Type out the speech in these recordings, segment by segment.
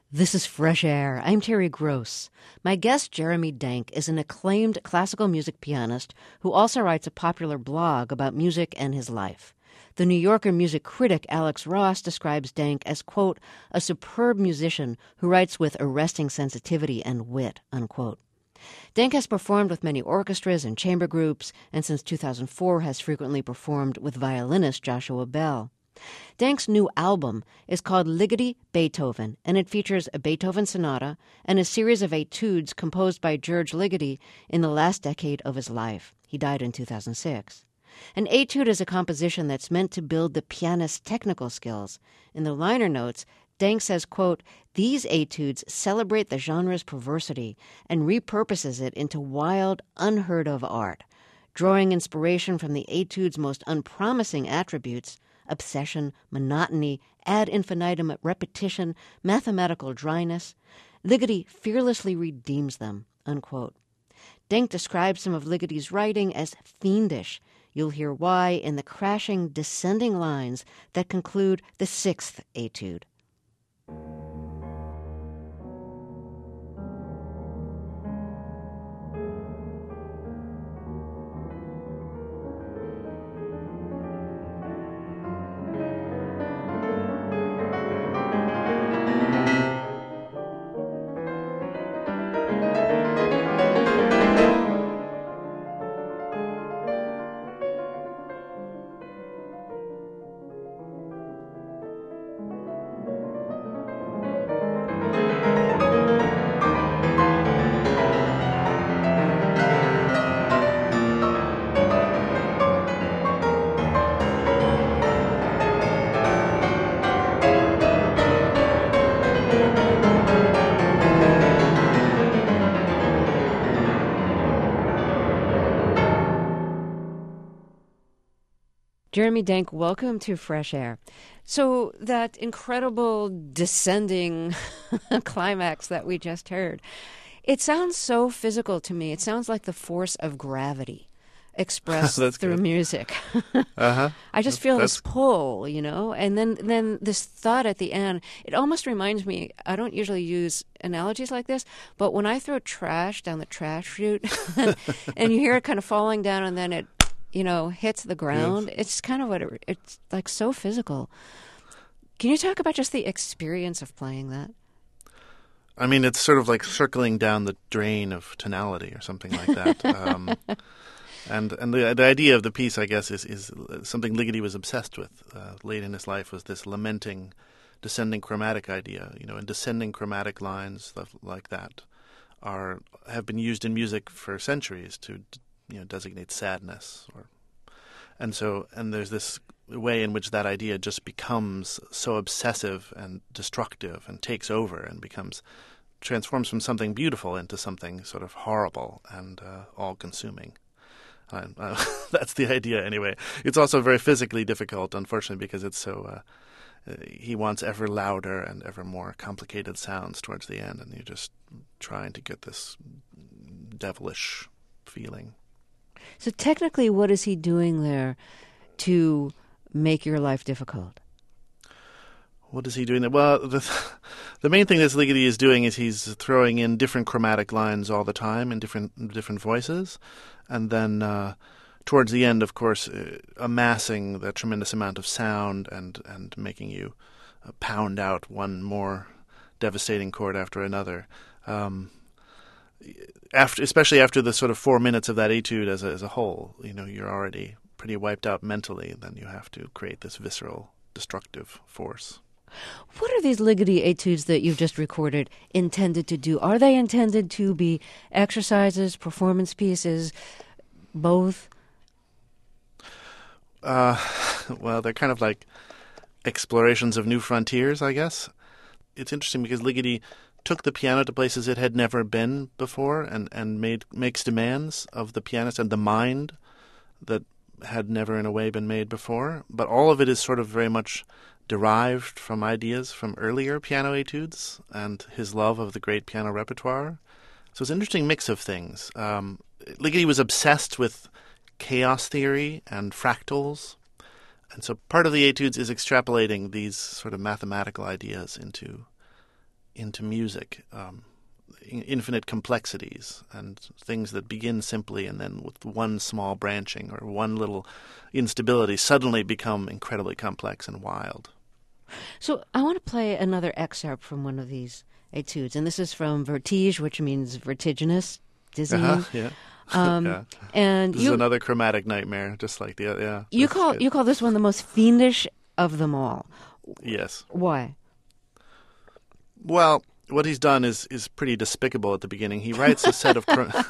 This is Fresh Air. I'm Terry Gross. My guest, Jeremy Denk, is an acclaimed classical music pianist who also writes a popular blog about music and his life. The New Yorker music critic Alex Ross describes Denk as, quote, a superb musician who writes with arresting sensitivity and wit, unquote. Denk has performed with many orchestras and chamber groups, and since 2004 has frequently performed with violinist Joshua Bell. Denk's new album is called Ligeti Beethoven, and it features a Beethoven sonata and a series of etudes composed by George Ligeti in the last decade of his life. He died in 2006. An etude is a composition that's meant to build the pianist's technical skills. In the liner notes, Denk says, quote, these etudes celebrate the genre's perversity and repurposes it into wild, unheard-of art, drawing inspiration from the etude's most unpromising attributes, obsession, monotony, ad infinitum repetition, mathematical dryness. Ligeti fearlessly redeems them, unquote. Denk describes some of Ligeti's writing as fiendish. You'll hear why in the crashing, descending lines that conclude the sixth etude. Jeremy Denk, welcome to Fresh Air. So that incredible descending climax that we just heard, it sounds so physical to me. It sounds like the force of gravity expressed through music. I just feel this pull, you know, and then this thought at the end. It almost reminds me, I don't usually use analogies like this, but when I throw trash down the trash chute and you hear it kind of falling down and then it, you know, hits the ground. Yes. It's kind of it's like so physical. Can you talk about just the experience of playing that? I mean, it's sort of like circling down the drain of tonality or something like that. And the idea of the piece, I guess, is something Ligeti was obsessed with late in his life, was this lamenting, descending chromatic idea. You know, and descending chromatic lines, stuff like that, have been used in music for centuries to designate sadness, and there's this way in which that idea just becomes so obsessive and destructive and takes over and transforms from something beautiful into something sort of horrible and all-consuming. That's the idea, anyway. It's also very physically difficult, unfortunately, because it's so. He wants ever louder and ever more complicated sounds towards the end, and you're just trying to get this devilish feeling. So technically, what is he doing there to make your life difficult? What is he doing there? Well, the main thing that Ligeti is doing is he's throwing in different chromatic lines all the time in different voices, and then towards the end, of course, amassing the tremendous amount of sound and making you pound out one more devastating chord after another. Especially after the sort of 4 minutes of that etude as a whole, you know, you're already pretty wiped out mentally. Then you have to create this visceral, destructive force. What are these Ligeti etudes that you've just recorded intended to do? Are they intended to be exercises, performance pieces, both? Well, they're kind of like explorations of new frontiers, I guess. It's interesting because Ligeti took the piano to places it had never been before and makes demands of the pianist and the mind that had never in a way been made before. But all of it is sort of very much derived from ideas from earlier piano etudes and his love of the great piano repertoire. So it's an interesting mix of things. Ligeti was obsessed with chaos theory and fractals. And so part of the etudes is extrapolating these sort of mathematical ideas into into music, infinite complexities and things that begin simply and then with one small branching or one little instability suddenly become incredibly complex and wild. So I want to play another excerpt from one of these etudes, and this is from Vertige, which means vertiginous, dizzying. Yeah. Yeah. And This is another chromatic nightmare, just like the other. Yeah. You call this one the most fiendish of them all. Yes. Why? Well, what he's done is pretty despicable at the beginning. He writes a set of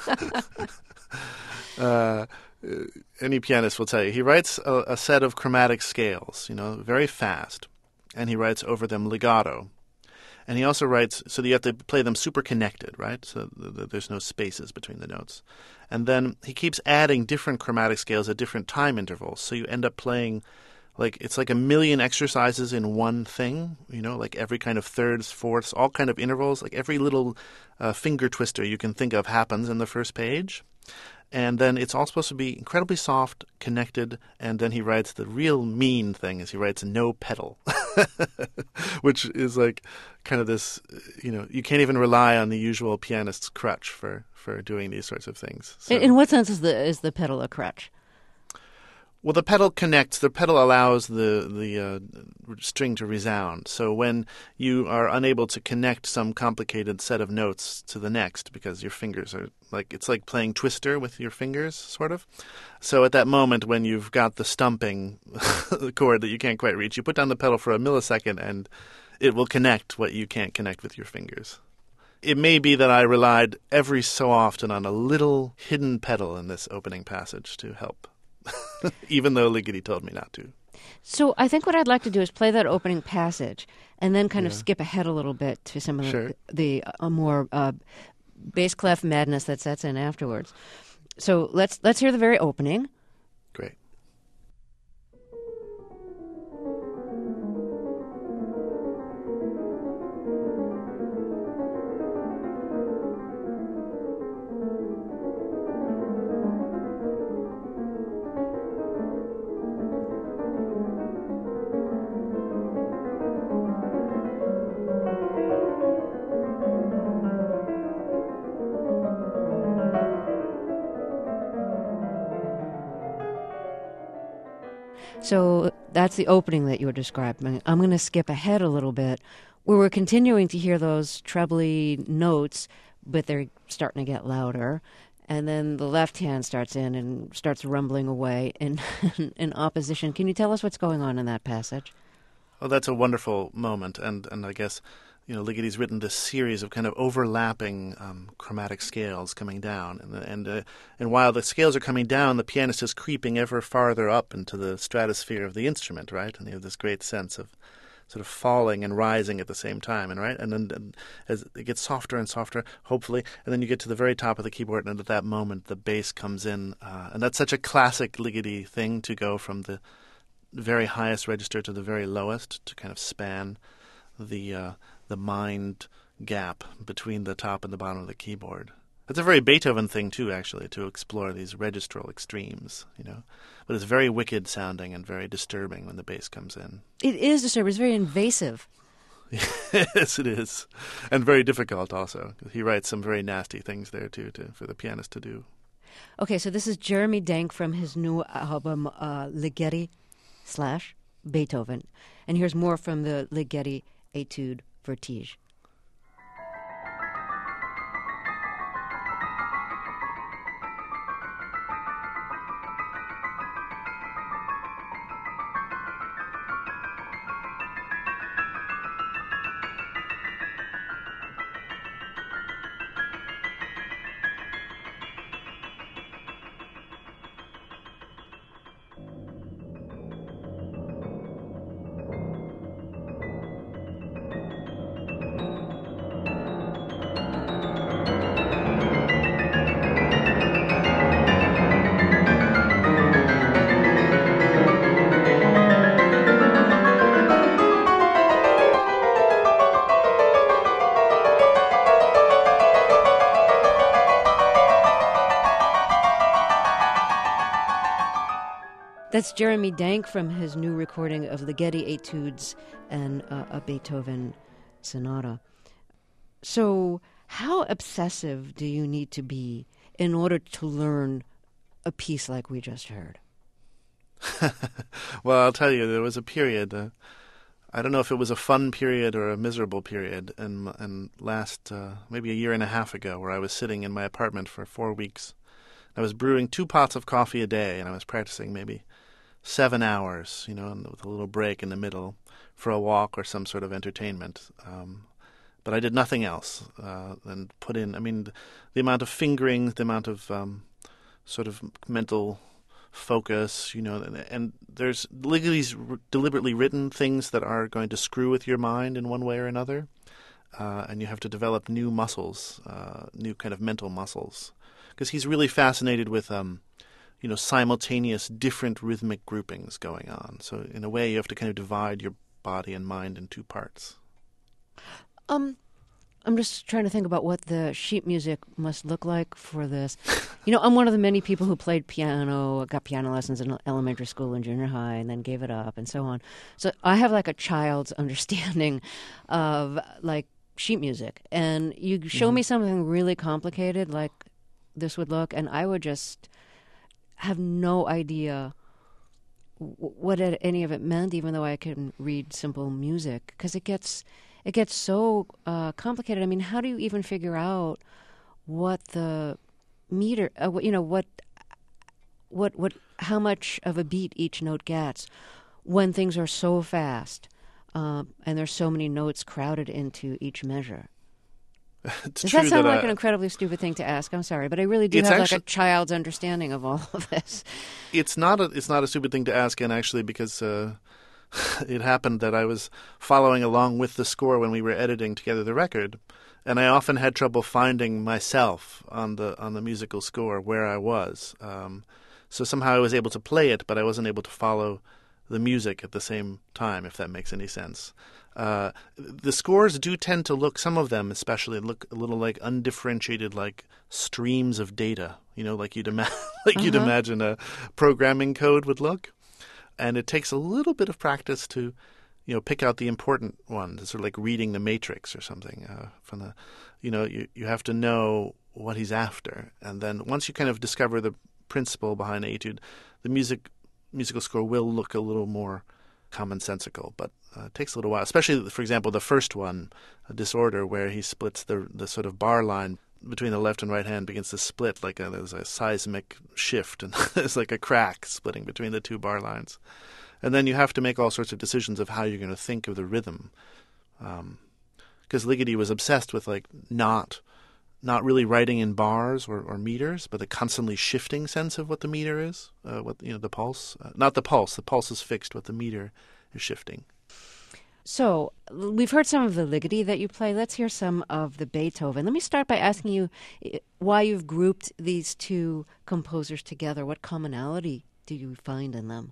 any pianist will tell you, he writes a set of chromatic scales, very fast, and he writes over them legato. And he also writes, so you have to play them super connected, right? So there's no spaces between the notes. And then he keeps adding different chromatic scales at different time intervals. So you end up playing, it's like a million exercises in one thing, like every kind of thirds, fourths, all kind of intervals, like every little finger twister you can think of happens in the first page. And then it's all supposed to be incredibly soft, connected, and then he writes the real mean thing is he writes no pedal, which is like kind of this, you can't even rely on the usual pianist's crutch for doing these sorts of things. So, in what sense is the pedal a crutch? Well, the pedal connects. The pedal allows the string to resound. So when you are unable to connect some complicated set of notes to the next because your fingers are it's like playing Twister with your fingers, sort of. So at that moment when you've got the stumping chord that you can't quite reach, you put down the pedal for a millisecond and it will connect what you can't connect with your fingers. It may be that I relied every so often on a little hidden pedal in this opening passage to help. Even though Ligeti told me not to. So I think what I'd like to do is play that opening passage and then kind of skip ahead a little bit to some of the more bass clef madness that sets in afterwards. So let's hear the very opening. Great. So that's the opening that you were describing. I'm going to skip ahead a little bit where we're continuing to hear those trebly notes, but they're starting to get louder. And then the left hand starts in and starts rumbling away in opposition. Can you tell us what's going on in that passage? Oh, that's a wonderful moment. And I guess, Ligeti's written this series of kind of overlapping chromatic scales coming down. And while the scales are coming down, the pianist is creeping ever farther up into the stratosphere of the instrument, right? And you have this great sense of sort of falling and rising at the same time, and then as it gets softer and softer, hopefully, and then you get to the very top of the keyboard, and at that moment the bass comes in, and that's such a classic Ligeti thing to go from the very highest register to the very lowest, to kind of span the mind gap between the top and the bottom of the keyboard. It's a very Beethoven thing too, actually, to explore these registral extremes, But it's very wicked sounding and very disturbing when the bass comes in. It is disturbing. It's very invasive. Yes, it is. And very difficult also. He writes some very nasty things there too for the pianist to do. Okay, so this is Jeremy Denk from his new album Ligeti / Beethoven. And here's more from the Ligeti Etude Vertige. That's Jeremy Denk from his new recording of Ligeti Etudes and a Beethoven sonata. So how obsessive do you need to be in order to learn a piece like we just heard? Well, I'll tell you, there was a period. I don't know if it was a fun period or a miserable period, and last maybe a year and a half ago, where I was sitting in my apartment for 4 weeks. I was brewing 2 pots of coffee a day, and I was practicing maybe 7 hours, and with a little break in the middle for a walk or some sort of entertainment. But I did nothing else and put in. I mean, the amount of fingering, the amount of sort of mental focus, and there's Ligody's deliberately written things that are going to screw with your mind in one way or another, and you have to develop new muscles, new kind of mental muscles, because he's really fascinated with simultaneous different rhythmic groupings going on. So in a way, you have to kind of divide your body and mind in 2 parts. I'm just trying to think about what the sheet music must look like for this. I'm one of the many people who played piano, got piano lessons in elementary school and junior high, and then gave it up and so on. So I have like a child's understanding of like sheet music. And you show me something really complicated like this would look, and I would just have no idea what any of it meant, even though I can read simple music, because it gets so complicated. I mean, how do you even figure out what the meter, how much of a beat each note gets when things are so fast and there's so many notes crowded into each measure? Does that sound like an incredibly stupid thing to ask? I'm sorry, but I really do have like a child's understanding of all of this. It's not a stupid thing to ask, and actually, because it happened that I was following along with the score when we were editing together the record, and I often had trouble finding myself on the musical score where I was. So somehow I was able to play it, but I wasn't able to follow the music at the same time, if that makes any sense. The scores do tend to look, some of them especially, look a little like undifferentiated, like streams of data, like you'd imagine a programming code would look. And it takes a little bit of practice to, pick out the important ones. It's sort of like reading the Matrix or something. From the, you have to know what he's after, and then once you kind of discover the principle behind the etude, the musical score will look a little more commonsensical. But it takes a little while, especially, for example, the first one, Disorder, where he splits the sort of bar line between the left and right hand begins to split like there's a seismic shift, and there's like a crack splitting between the 2 bar lines. And then you have to make all sorts of decisions of how you're going to think of the rhythm. Because Ligeti was obsessed with like not really writing in bars or meters, but a constantly shifting sense of what the meter is, the pulse. Not the pulse. The pulse is fixed, but the meter is shifting. So we've heard some of the Ligeti that you play. Let's hear some of the Beethoven. Let me start by asking you why you've grouped these 2 composers together. What commonality do you find in them?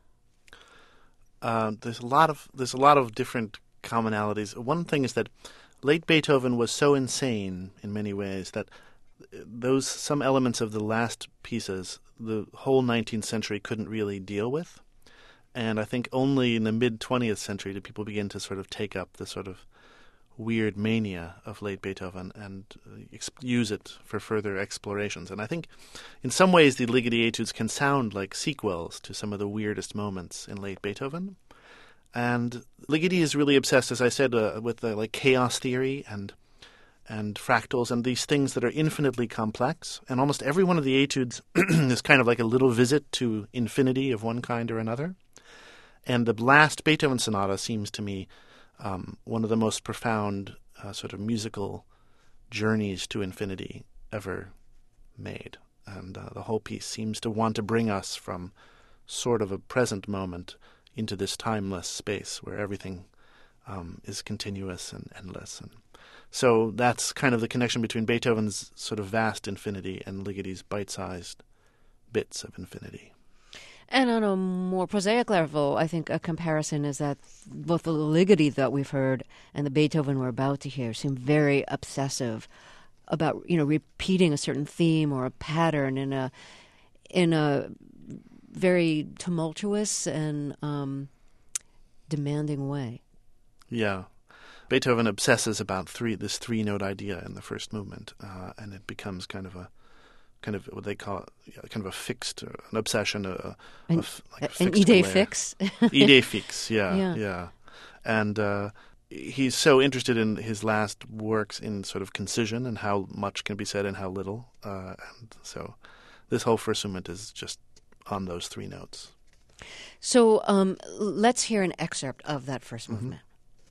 There's a lot of different commonalities. One thing is that late Beethoven was so insane in many ways that some elements of the last pieces the whole 19th century couldn't really deal with. And I think only in the mid-20th century did people begin to sort of take up the sort of weird mania of late Beethoven and use it for further explorations. And I think in some ways the Ligeti etudes can sound like sequels to some of the weirdest moments in late Beethoven. And Ligeti is really obsessed, as I said, with like chaos theory and fractals and these things that are infinitely complex. And almost every one of the etudes is kind of like a little visit to infinity of one kind or another. And the last Beethoven sonata seems to me one of the most profound sort of musical journeys to infinity ever made. And the whole piece seems to want to bring us from sort of a present moment into this timeless space where everything is continuous and endless. And so that's kind of the connection between Beethoven's sort of vast infinity and Ligeti's bite-sized bits of infinity. And on a more prosaic level, I think a comparison is that both the Ligeti that we've heard and the Beethoven we're about to hear seem very obsessive about, repeating a certain theme or a pattern in a very tumultuous and demanding way. Yeah. Beethoven obsesses about this three-note idea in the first movement, and it becomes kind of what they call kind of a fixed, an obsession, like a fixed an idée fixe. Idée fixe, yeah, Yeah. And he's so interested in his last works in sort of concision and how much can be said and how little. And so this whole first movement is just on those three notes. So let's hear an excerpt of that first movement.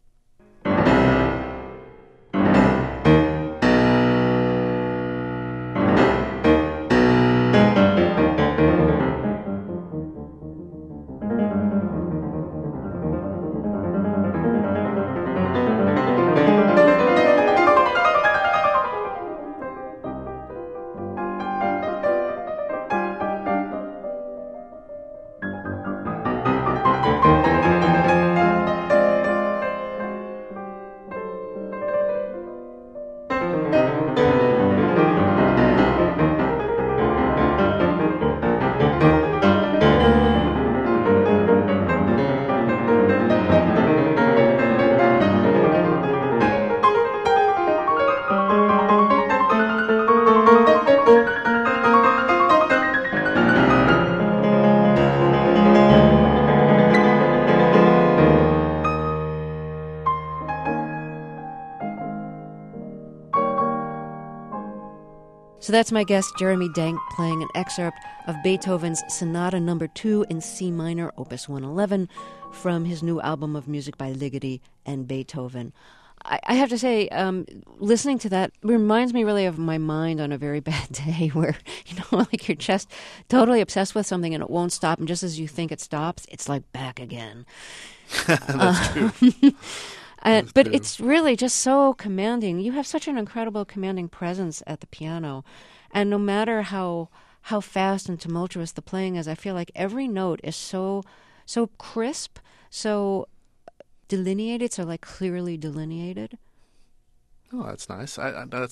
So that's my guest, Jeremy Denk, playing an excerpt of Beethoven's Sonata No. 2 in C minor, Opus 111, from his new album of music by Ligeti and Beethoven. I have to say, listening to that reminds me really of my mind on a very bad day where, like you're just totally obsessed with something and it won't stop, and just as you think it stops, it's like back again. That's true. But it's really just so commanding. You have such an incredible commanding presence at the piano. And no matter how fast and tumultuous the playing is, I feel like every note is so crisp, so delineated, so like clearly delineated. Oh, that's nice.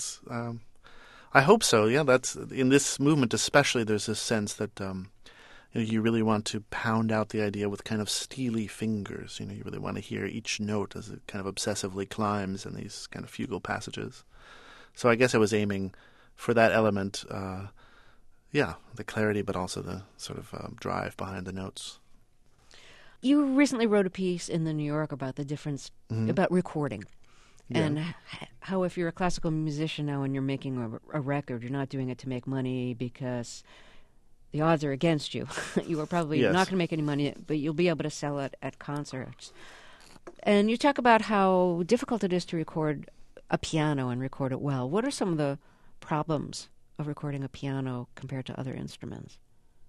I hope so. Yeah, that's in this movement especially. There's this sense that you really want to pound out the idea with kind of steely fingers. You really want to hear each note as it kind of obsessively climbs in these kind of fugal passages. So I guess I was aiming for that element, the clarity, but also the sort of drive behind the notes. You recently wrote a piece in the New Yorker about the difference about recording. Yeah. And how if you're a classical musician now and you're making a record, you're not doing it to make money because the odds are against you. You are probably not going to make any money, but you'll be able to sell it at concerts. And you talk about how difficult it is to record a piano and record it well. What are some of the problems of recording a piano compared to other instruments?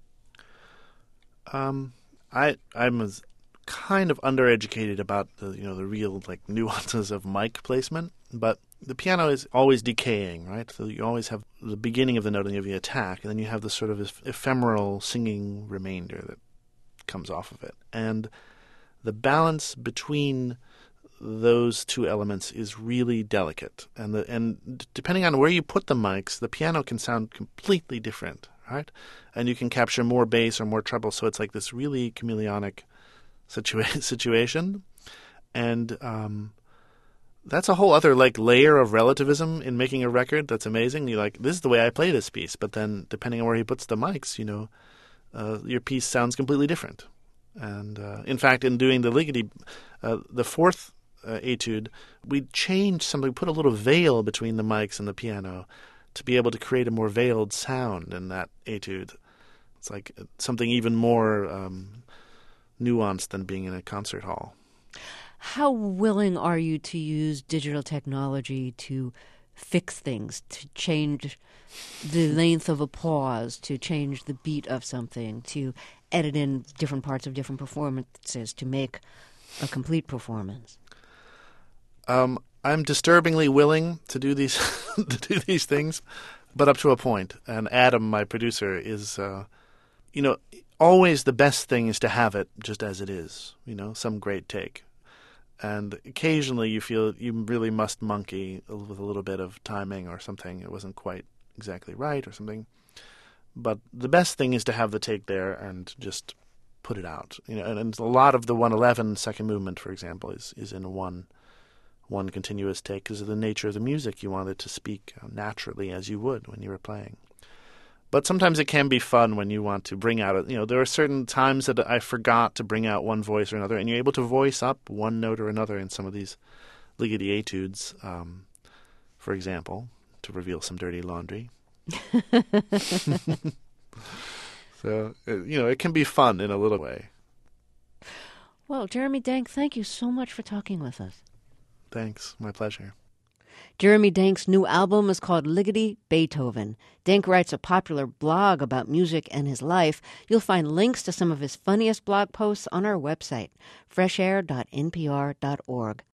I'm kind of undereducated about the real nuances of mic placement, but the piano is always decaying, right? So you always have the beginning of the note and you have the attack, and then you have the sort of ephemeral singing remainder that comes off of it. And the balance between those two elements is really delicate. And depending on where you put the mics, the piano can sound completely different, right? And you can capture more bass or more treble, so it's like this really chameleonic situation. And that's a whole other layer of relativism in making a record. That's amazing. You're like, this is the way I play this piece, but then depending on where he puts the mics, your piece sounds completely different. And in fact, in doing the Ligeti, the fourth etude, we changed something, put a little veil between the mics and the piano to be able to create a more veiled sound in that etude. It's like something even more nuanced than being in a concert hall. How willing are you to use digital technology to fix things, to change the length of a pause, to change the beat of something, to edit in different parts of different performances to make a complete performance? I'm disturbingly willing to do these things, but up to a point. And Adam, my producer, is always the best thing is to have it just as it is, some great take. And occasionally you feel you really must monkey with a little bit of timing or something. It wasn't quite exactly right or something. But the best thing is to have the take there and just put it out. And a lot of the 111 second movement, for example, is in one one continuous take because of the nature of the music. You want it to speak naturally as you would when you were playing. But sometimes it can be fun when you want to bring out there are certain times that I forgot to bring out one voice or another, and you're able to voice up one note or another in some of these Ligeti etudes, for example, to reveal some dirty laundry. So, it can be fun in a little way. Well, Jeremy Denk, thank you so much for talking with us. Thanks. My pleasure. Jeremy Denk's new album is called Ligeti Beethoven. Denk writes a popular blog about music and his life. You'll find links to some of his funniest blog posts on our website, freshair.npr.org.